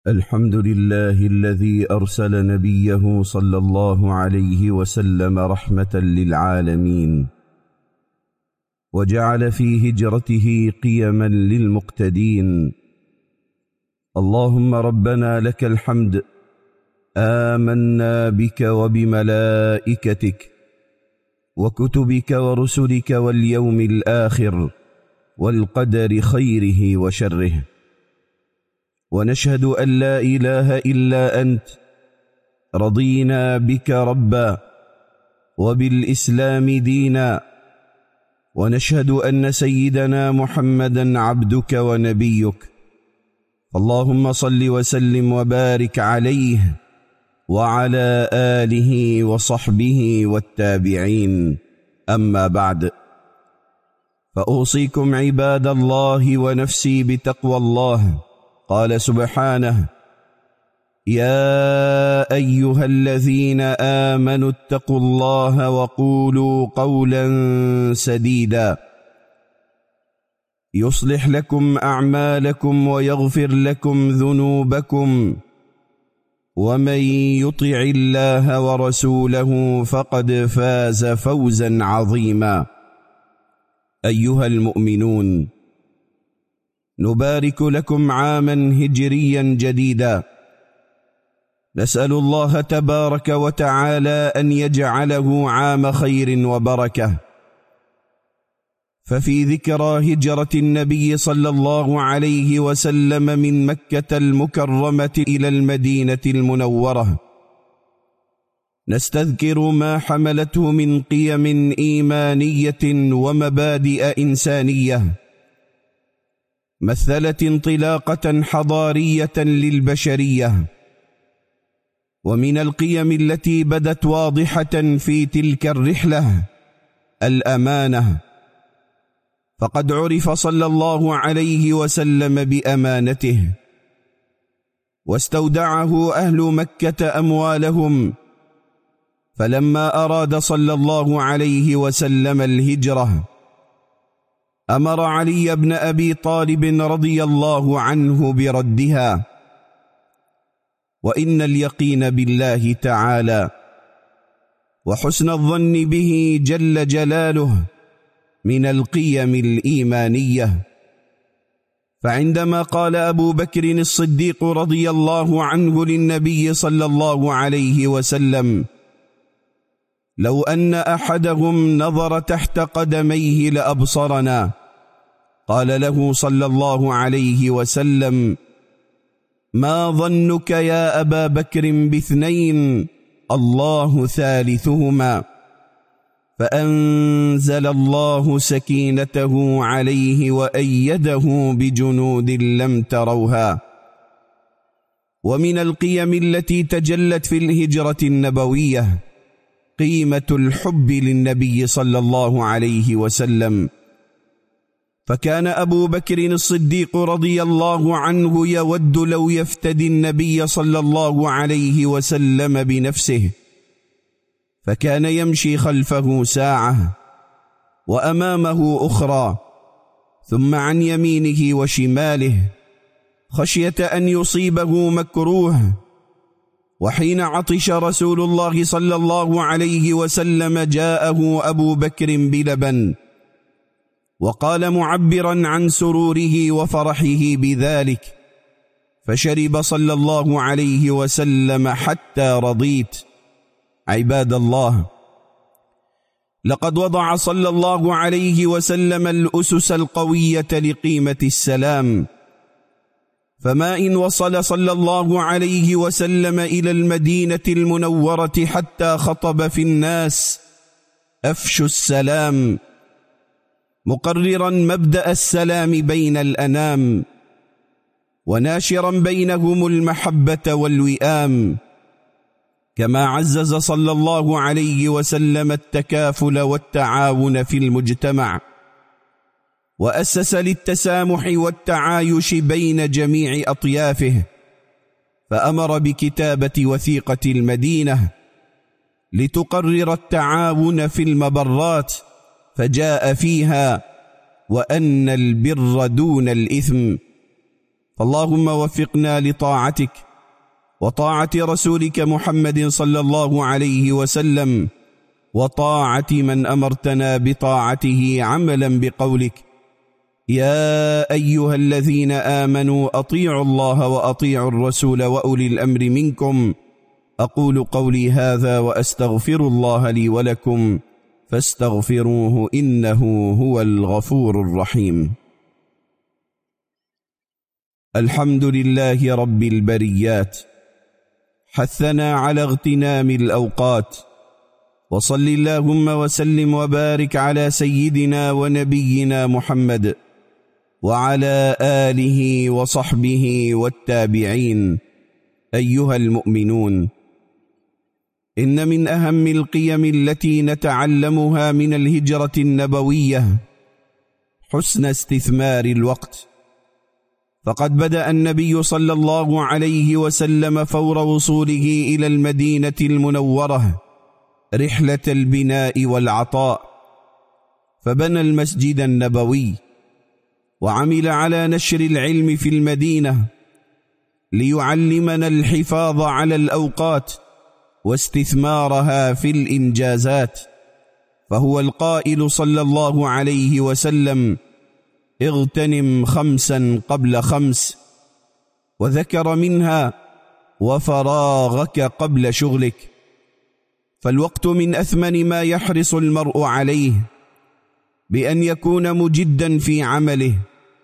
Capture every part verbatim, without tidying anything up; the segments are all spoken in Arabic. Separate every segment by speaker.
Speaker 1: الحمد لله الذي أرسل نبيه صلى الله عليه وسلم رحمة للعالمين، وجعل في هجرته قيما للمقتدين. اللهم ربنا لك الحمد، آمنا بك وبملائكتك وكتبك ورسلك واليوم الآخر والقدر خيره وشره، ونشهد أن لا إله إلا أنت، رضينا بك ربا وبالإسلام دينا، ونشهد أن سيدنا محمدا عبدك ونبيك. اللهم صل وسلم وبارك عليه وعلى آله وصحبه والتابعين. أما بعد، فأوصيكم عباد الله ونفسي بتقوى الله. قال سبحانه: يا أيها الذين آمنوا اتقوا الله وقولوا قولا سديدا يصلح لكم أعمالكم ويغفر لكم ذنوبكم، ومن يطع الله ورسوله فقد فاز فوزا عظيما. أيها المؤمنون، نبارك لكم عاما هجريا جديدا، نسأل الله تبارك وتعالى أن يجعله عام خير وبركة. ففي ذكرى هجرة النبي صلى الله عليه وسلم من مكة المكرمة إلى المدينة المنورة نستذكر ما حملته من قيم إيمانية ومبادئ إنسانية، مثلت انطلاقة حضارية للبشرية. ومن القيم التي بدت واضحة في تلك الرحلة الأمانة، فقد عرف صلى الله عليه وسلم بأمانته، واستودعه أهل مكة أموالهم. فلما أراد صلى الله عليه وسلم الهجرة أمر علي بن أبي طالب رضي الله عنه بردها. وإن اليقين بالله تعالى وحسن الظن به جل جلاله من القيم الإيمانية. فعندما قال أبو بكر الصديق رضي الله عنه للنبي صلى الله عليه وسلم: لو أن أحدهم نظر تحت قدميه لأبصرنا، قال له صلى الله عليه وسلم: ما ظنك يا أبا بكر باثنين الله ثالثهما؟ فأنزل الله سكينته عليه وأيده بجنود لم تروها. ومن القيم التي تجلت في الهجرة النبوية قيمة الحب للنبي صلى الله عليه وسلم. فكان أبو بكر الصديق رضي الله عنه يود لو يفتدي النبي صلى الله عليه وسلم بنفسه، فكان يمشي خلفه ساعة وأمامه أخرى، ثم عن يمينه وشماله، خشية أن يصيبه مكروه. وحين عطش رسول الله صلى الله عليه وسلم جاءه أبو بكر بلبن، وقال معبرا عن سروره وفرحه بذلك: فشرب صلى الله عليه وسلم حتى رضيت. عباد الله، لقد وضع صلى الله عليه وسلم الأسس القوية لقيمة السلام. فما إن وصل صلى الله عليه وسلم إلى المدينة المنورة حتى خطب في الناس: أفشوا السلام، مقررا مبدأ السلام بين الأنام، وناشرا بينهم المحبة والوئام. كما عزز صلى الله عليه وسلم التكافل والتعاون في المجتمع، وأسس للتسامح والتعايش بين جميع أطيافه، فأمر بكتابة وثيقة المدينة لتقرر التعاون في المبرات، فجاء فيها: وأن البر دون الإثم. فاللهم وفقنا لطاعتك وطاعة رسولك محمد صلى الله عليه وسلم، وطاعة من أمرتنا بطاعته عملا بقولك: يا أيها الذين آمنوا أطيعوا الله وأطيعوا الرسول وأولي الأمر منكم. أقول قولي هذا وأستغفر الله لي ولكم فاستغفروه إنه هو الغفور الرحيم. الحمد لله رب البريات، حثنا على اغتنام الأوقات، وصل اللهم وسلم وبارك على سيدنا ونبينا محمد وعلى آله وصحبه والتابعين. أيها المؤمنون، إن من أهم القيم التي نتعلمها من الهجرة النبوية حسن استثمار الوقت، فقد بدأ النبي صلى الله عليه وسلم فور وصوله إلى المدينة المنورة رحلة البناء والعطاء، فبنى المسجد النبوي وعمل على نشر العلم في المدينة ليعلمنا الحفاظ على الأوقات واستثمارها في الإنجازات، فهو القائل صلى الله عليه وسلم: اغتنم خمسا قبل خمس، وذكر منها: وفراغك قبل شغلك. فالوقت من أثمن ما يحرص المرء عليه، بأن يكون مجدا في عمله،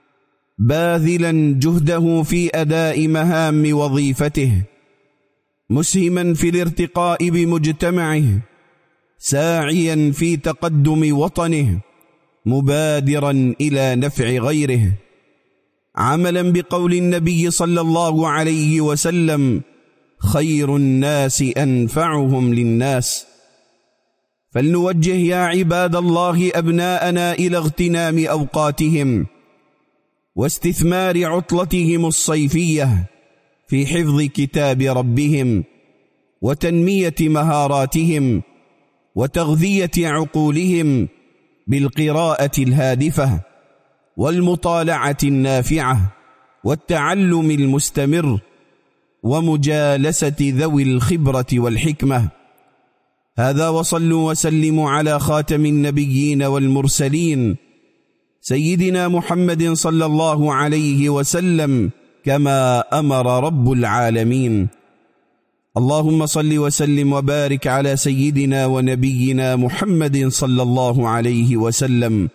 Speaker 1: باذلا جهده في أداء مهام وظيفته، مسهما في الارتقاء بمجتمعه، ساعيا في تقدم وطنه، مبادرا إلى نفع غيره، عملا بقول النبي صلى الله عليه وسلم: خير الناس أنفعهم للناس. فلنوجه يا عباد الله أبناءنا إلى اغتنام أوقاتهم واستثمار عطلتهم الصيفية في حفظ كتاب ربهم وتنمية مهاراتهم وتغذية عقولهم بالقراءة الهادفة والمطالعة النافعة والتعلم المستمر ومجالسة ذوي الخبرة والحكمة. هذا، وصلوا وسلموا على خاتم النبيين والمرسلين سيدنا محمد صلى الله عليه وسلم كما أمر رب العالمين. اللهم صل وسلم وبارك على سيدنا ونبينا محمد صلى الله عليه وسلم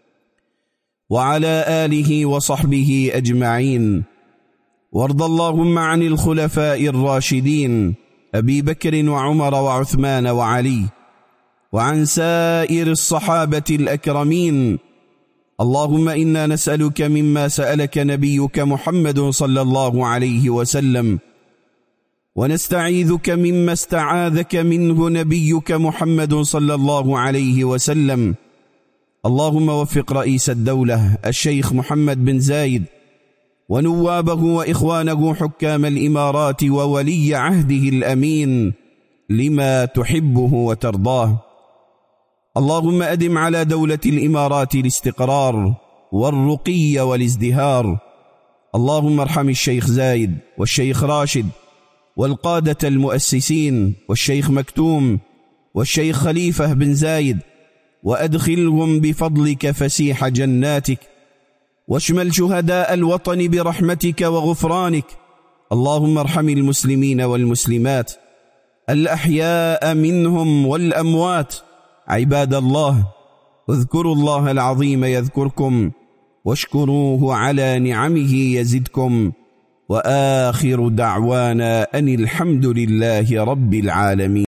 Speaker 1: وعلى آله وصحبه أجمعين، وارض اللهم عن الخلفاء الراشدين أبي بكر وعمر وعثمان وعلي، وعن سائر الصحابة الأكرمين. اللهم إنا نسألك مما سألك نبيك محمد صلى الله عليه وسلم، ونستعيذك مما استعاذك منه نبيك محمد صلى الله عليه وسلم. اللهم وفق رئيس الدولة الشيخ محمد بن زايد ونوابه وإخوانه حكام الإمارات وولي عهده الأمين لما تحبه وترضاه. اللهم أدم على دولة الإمارات الاستقرار والرقي والازدهار. اللهم ارحم الشيخ زايد والشيخ راشد والقادة المؤسسين والشيخ مكتوم والشيخ خليفة بن زايد، وأدخلهم بفضلك فسيح جناتك، واشمل شهداء الوطن برحمتك وغفرانك. اللهم ارحم المسلمين والمسلمات الأحياء منهم والأموات. عباد الله، اذكروا الله العظيم يذكركم، واشكروه على نعمه يزدكم، وآخر دعوانا أن الحمد لله رب العالمين.